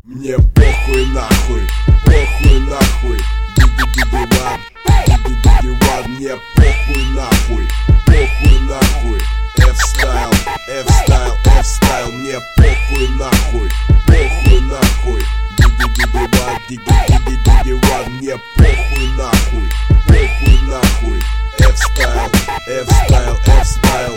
Мне похуй нахуй, похуй нахуй. Диди-диди-ван, диди-диди-ван. Мне похуй нахуй, похуй нахуй. F-стайл, F-стайл, F-стайл. Мне похуй нахуй, похуй нахуй. Диди-диди-ван, диди-диди-диди-ван. Мне похуй нахуй, похуй нахуй. F-стайл, F-стайл, F-стайл.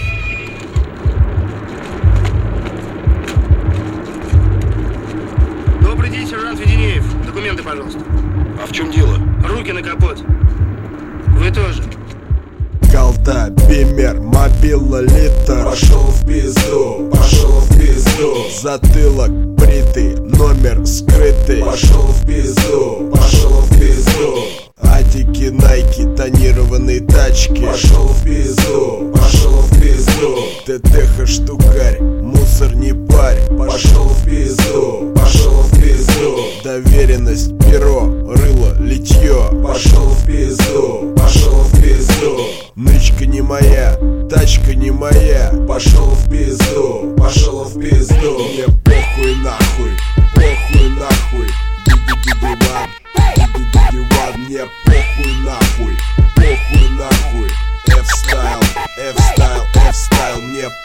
Добрый день, сержант Веденеев. Документы, пожалуйста. А в чем дело? Руки на капот. Вы тоже. Голда, бимер, мобила, литр. Пошел в пизду, пошел в пизду. Затылок бритый, номер скрытый. Пошел в пизду, пошел в пизду. Адики, найки, тонированные тачки. Пошел в пизду, пошел в пизду. ТТХ штукарь, мусор не парь. Пошел в пизду, пошел в пизду. Доверенность, перо, рыло, литье. Пошел в пизду, пошел в пизду. Нычка не моя, тачка не моя. Пошел в пизду, пошел в пизду. Мне похуй нахуй, похуй нахуй. Диди-диди-ван, диди-диди-ван. Мне похуй нахуй, похуй нахуй. F-стайл, F-стайл, F-стайл. Мне